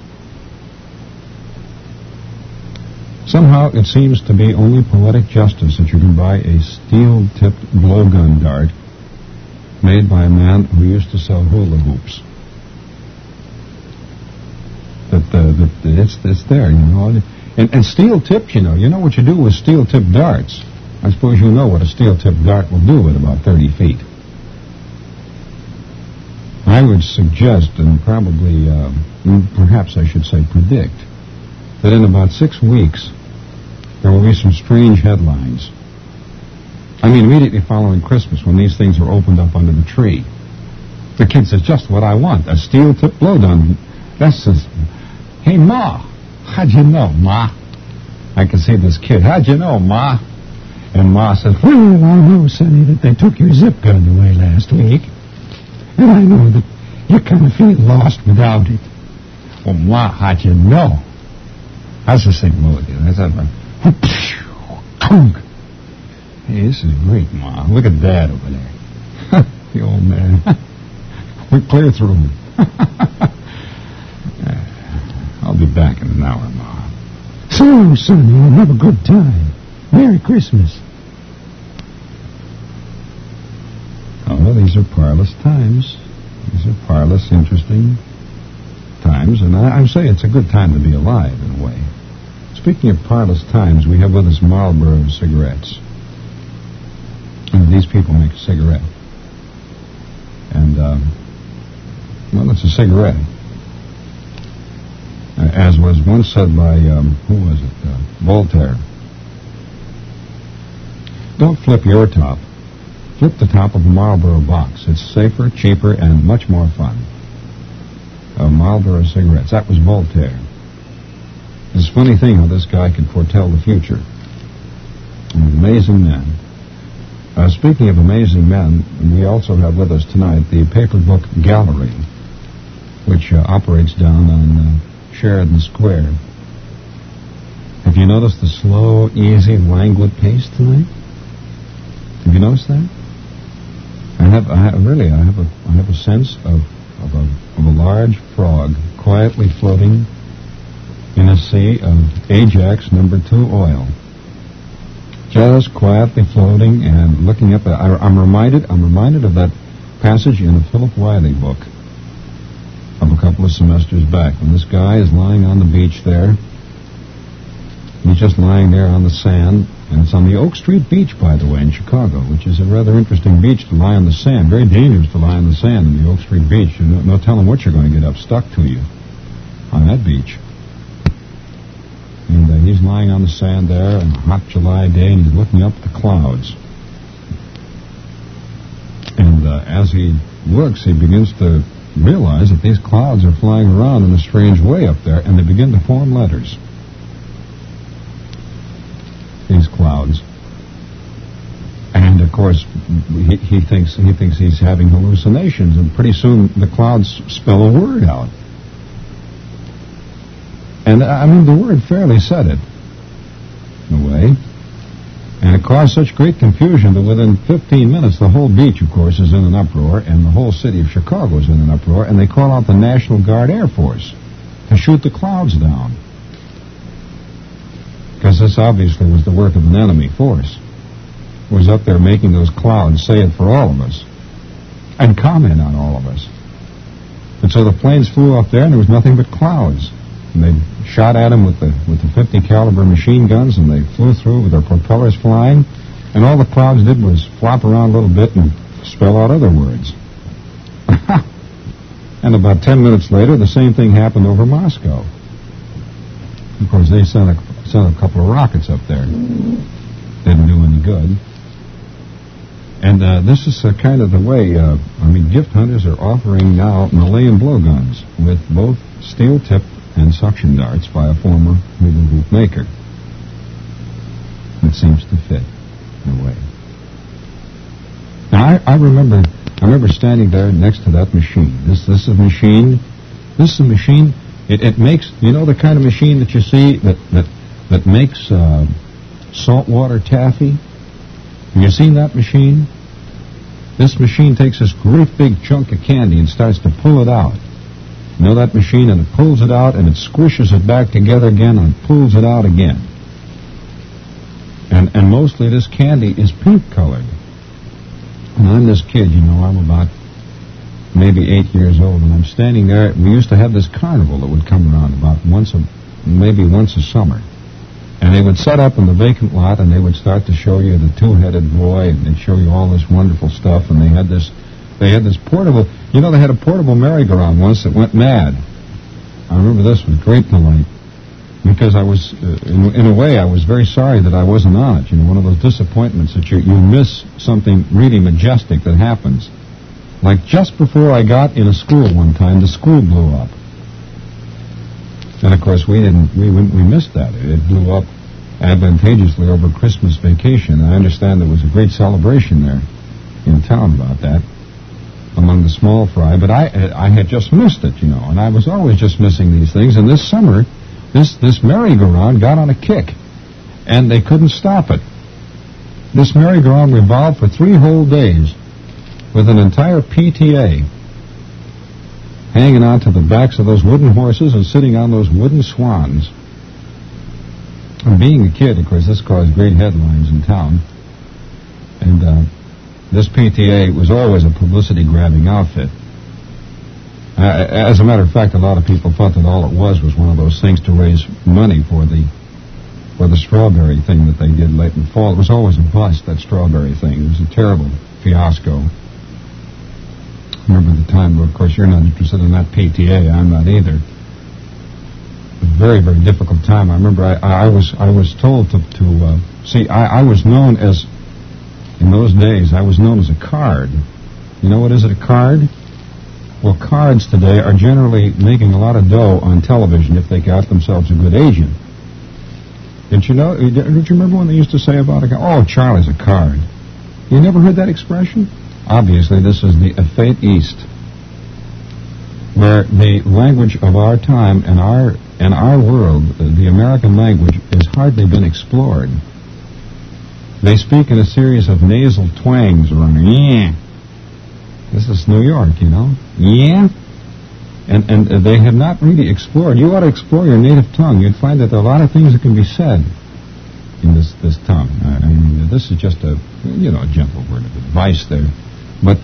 Somehow it seems to be only poetic justice that you can buy a steel-tipped blowgun dart made by a man who used to sell hula hoops. It's there, And steel tipped, you know what you do with steel-tipped darts. I suppose you know what a steel-tipped dart will do at about 30 feet. I would suggest, and probably, perhaps I should say predict, that in about 6 weeks, there will be some strange headlines. I mean, immediately following Christmas, when these things are opened up under the tree. The kid says, just what I want, a steel-tipped blowgun. That says, hey, Ma, how'd you know, Ma? I can see this kid, how'd you know, Ma? And Ma says, well, I know, Sonny, that they took your zip gun away last week. And I know that you kind of feel lost without it. Well, Ma, how'd you know? How's this thing move? That's that one. Hey, this is great, Ma. Look at Dad over there. The old man. We're clear through. I'll be back in an hour, Ma. So, son, you'll have a good time. Merry Christmas. Oh, these are parlous times. These are parlous, interesting times, and I say it's a good time to be alive, in a way. Speaking of parlous times, we have with us Marlboro cigarettes. And these people make a cigarette. And, well, it's a cigarette. As was once said by, who was it? Voltaire. Don't flip your top. Flip the top of a Marlboro box. It's safer, cheaper, and much more fun. Marlboro cigarettes. That was Voltaire. It's a funny thing how this guy could foretell the future. An amazing man. Speaking of amazing men, we also have with us tonight the Paper Book Gallery, which operates down on Sheridan Square. Have you noticed the slow, easy, languid pace tonight? Have you noticed that? I have a sense of a large frog quietly floating in a sea of Ajax No. 2 oil. Just quietly floating and looking up. I'm reminded of that passage in the Philip Wiley book of a couple of semesters back, when this guy is lying on the beach there. He's just lying there on the sand, and it's on the Oak Street Beach, by the way, in Chicago, which is a rather interesting beach to lie on the sand. Very dangerous to lie on the sand in the Oak Street Beach. No telling what you're going to get up stuck to you on that beach. And he's lying on the sand there on a hot July day, and he's looking up at the clouds. And as he looks, he begins to realize that these clouds are flying around in a strange way up there, and they begin to form letters. These clouds. And of course, he thinks he's having hallucinations, and pretty soon the clouds spell a word out. And, I mean, the word fairly said it, in a way. And it caused such great confusion that within 15 minutes, the whole beach, of course, is in an uproar, and the whole city of Chicago is in an uproar, and they call out the National Guard Air Force to shoot the clouds down. Because this obviously was the work of an enemy force. It was up there making those clouds say it for all of us, and comment on all of us. And so the planes flew up there, and there was nothing but clouds. And they shot at them with the 50 caliber machine guns, and they flew through with their propellers flying, and all the clouds did was flop around a little bit and spell out other words. And about 10 minutes later, the same thing happened over Moscow. Of course, they sent a couple of rockets up there. Didn't do any good. And this is kind of the way, gift hunters are offering now Malayan blowguns with both steel-tipped and suction darts by a former hula hoop maker. It seems to fit, in a way. Now, I remember standing there next to that machine. This is a machine. It makes, you know, the kind of machine that you see that makes saltwater taffy. Have you seen that machine? This machine takes this great big chunk of candy and starts to pull it out. You know that machine? And it pulls it out, and it squishes it back together again, and pulls it out again. And mostly this candy is pink-colored. And I'm this kid, you know, I'm about maybe 8 years old, and I'm standing there. We used to have this carnival that would come around about once a summer. And they would set up in the vacant lot, and they would start to show you the two-headed boy, and they'd show you all this wonderful stuff. And they had this portable, they had a portable merry-go-round once that went mad. I remember this with great delight, because I was, in a way, I was very sorry that I wasn't on it. One of those disappointments that you miss something really majestic that happens. Like just before I got in a school one time, the school blew up. And of course we missed that. It blew up advantageously over Christmas vacation. I understand there was a great celebration there in town about that among the small fry, but I had just missed it, and I was always just missing these things. And this summer, this merry-go-round got on a kick, and they couldn't stop it. This merry-go-round revolved for 3 whole days with an entire PTA hanging on to the backs of those wooden horses and sitting on those wooden swans. And being a kid, of course, this caused great headlines in town. And this PTA was always a publicity-grabbing outfit. As a matter of fact, a lot of people thought that all it was one of those things to raise money for the strawberry thing that they did late in the fall. It was always a bust, that strawberry thing. It was a terrible fiasco. I remember the time, but of course you're not interested in that PTA. I'm not either. A very, very difficult time. I remember I was told to see, I was known as, in those days, I was known as a card. You know what is it, a card? Well, cards today are generally making a lot of dough on television if they got themselves a good agent. Did you remember when they used to say about a guy, oh, Charlie's a card? You never heard that expression? Obviously, this is the effete East, where the language of our time and our world, the American language, has hardly been explored. They speak in a series of nasal twangs around. Yeah. This is New York, Yeah. And they have not really explored. You ought to explore your native tongue. You'd find that there are a lot of things that can be said in this tongue. I mean, this is just a gentle word of advice there. But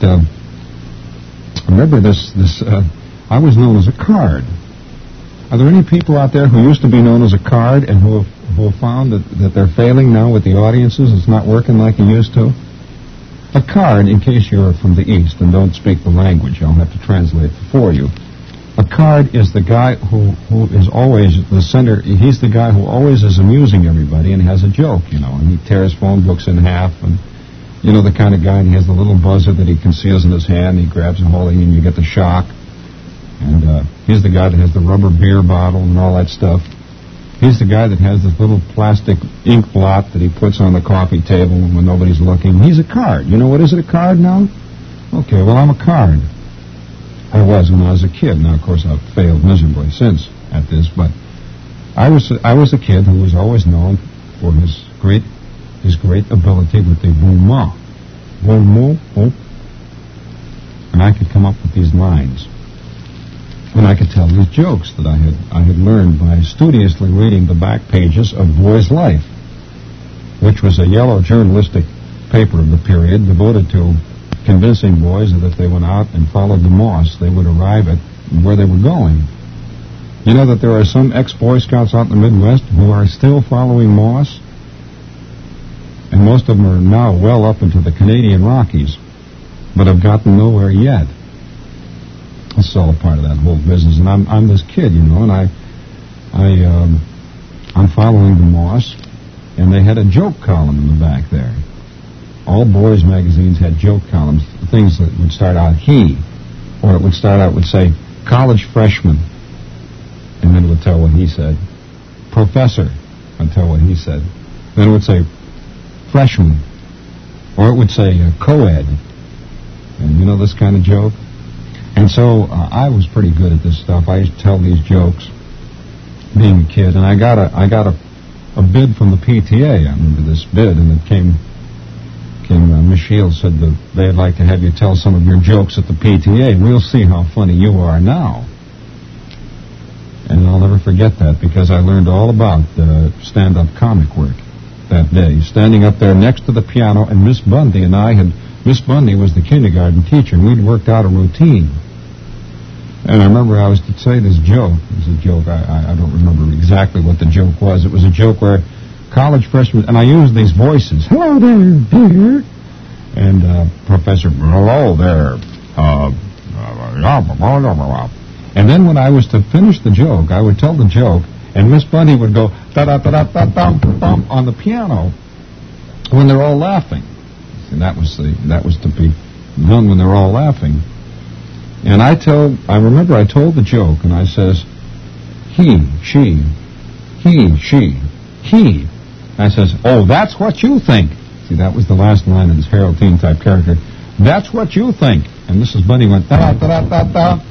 remember this. I was known as a card. Are there any people out there who used to be known as a card and who have found that they're failing now with the audiences? It's not working like it used to? A card, in case you're from the East and don't speak the language, I'll have to translate for you. A card is the guy who is always the center. He's the guy who always is amusing everybody and has a joke, and he tears phone books in half, and the kind of guy, and he has the little buzzer that he conceals in his hand. He grabs a hold of you and you get the shock. And he's the guy that has the rubber beer bottle and all that stuff. He's the guy that has this little plastic ink blot that he puts on the coffee table when nobody's looking. He's a card. What is it, a card now? Okay, well, I'm a card. I was when I was a kid. Now, of course, I've failed miserably since at this, but I was a kid who was always known for his great ability with the bon mot. Bon mot, oh. And I could come up with these lines. And I could tell these jokes that I had learned by studiously reading the back pages of Boy's Life, which was a yellow journalistic paper of the period devoted to convincing boys that if they went out and followed the moss, they would arrive at where they were going. You know that there are some ex-Boy Scouts out in the Midwest who are still following moss? And most of them are now well up into the Canadian Rockies, but have gotten nowhere yet. It's all a part of that whole business. And I'm this kid, and I'm following the moss, and they had a joke column in the back there. All boys' magazines had joke columns, things that would start out he, or it would start out would say college freshman, and then it would tell what he said. Professor, and tell what he said. Then it would say freshman, or it would say co-ed, and this kind of joke. And so I was pretty good at this stuff. I used to tell these jokes, being a kid, and I got a bid from the PTA. I remember this bid, and it came. Miss Shields said that they'd like to have you tell some of your jokes at the PTA. We'll see how funny you are now. And I'll never forget that, because I learned all about stand-up comic work that day, standing up there next to the piano, and Miss Bundy and I had. Miss Bundy was the kindergarten teacher, and we'd worked out a routine. And I remember I was to say this joke. It was a joke. I don't remember exactly what the joke was. It was a joke where college freshmen, and I used these voices. Hello there, dear. And Professor, hello there. And then when I was to finish the joke, I would tell the joke, and Miss Bundy would go da-da-da-da-da-dum on the piano when they're all laughing. And that was to be done when they're all laughing. And I remember I told the joke, and I says, he, she. I says, oh, that's what you think. See, that was the last line of this Harold Teen type character. That's what you think. And Mrs. Bundy went, da-da-da-da-da.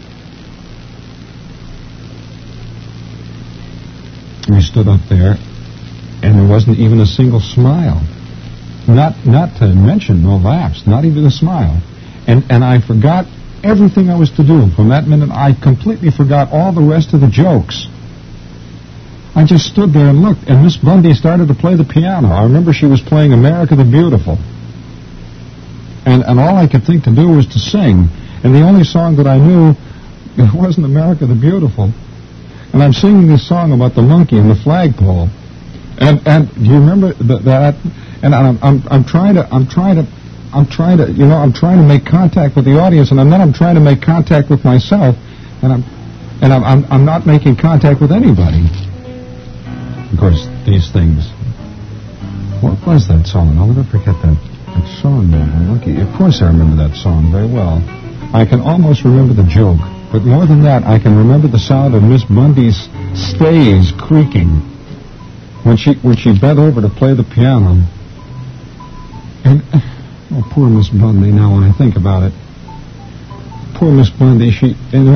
We stood up there, and there wasn't even a single smile. Not to mention no laughs, not even a smile. And I forgot everything I was to do. From that minute, I completely forgot all the rest of the jokes. I just stood there and looked, and Miss Bundy started to play the piano. I remember she was playing America the Beautiful. And all I could think to do was to sing. And the only song that I knew, it wasn't America the Beautiful. And I'm singing this song about the monkey and the flagpole. And do you remember that? And I'm trying to make contact with the audience, and then I'm trying to make contact with myself, and I'm not making contact with anybody. Of course, these things. What was that song? I'll never forget that song, Monkey. Of course I remember that song very well. I can almost remember the joke, but more than that, I can remember the sound of Miss Bundy's stays creaking when she bent over to play the piano. And, oh, poor Miss Bundy, now when I think about it. Poor Miss Bundy, she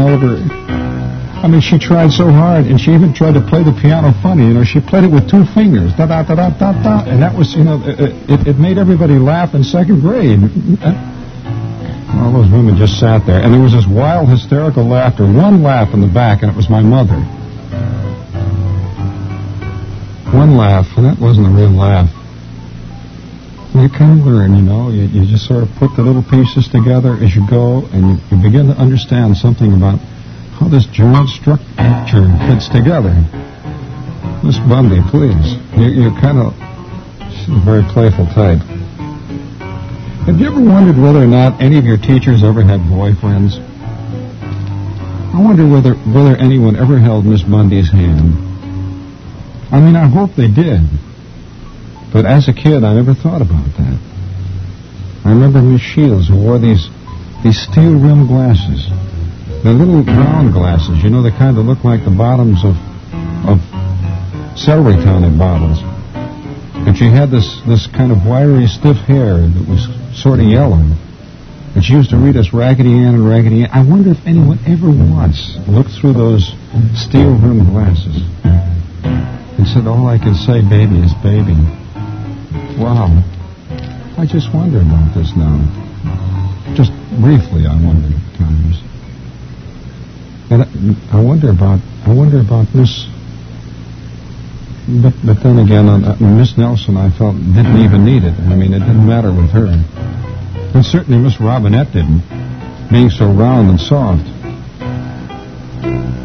tried so hard, and she even tried to play the piano funny. She played it with 2 fingers, da-da-da-da-da-da, and that was, it made everybody laugh in 2nd grade. All those women just sat there, and there was this wild, hysterical laughter, one laugh in the back, and it was my mother. One laugh, and that wasn't a real laugh. You kind of learn, you just sort of put the little pieces together as you go, and you begin to understand something about how this giant structure fits together. Miss Bundy, please. You're kind of... She's a very playful type. Have you ever wondered whether or not any of your teachers ever had boyfriends? I wonder whether anyone ever held Miss Bundy's hand. I mean, I hope they did. But as a kid, I never thought about that. I remember Miss Shields, who wore these steel-rimmed glasses. The little round glasses, the kind that look like the bottoms of celery tonic bottles. And she had this kind of wiry, stiff hair that was sort of yellow. And she used to read us Raggedy Ann and Raggedy Ann. I wonder if anyone ever once looked through those steel-rimmed glasses and said, all I can say, baby, is baby. Wow. I just wonder about this now. Just briefly, I wonder at times. And I wonder about Miss... But then again, Miss Nelson, I felt, didn't even need it. I mean, it didn't matter with her. And certainly Miss Robinette didn't, being so round and soft.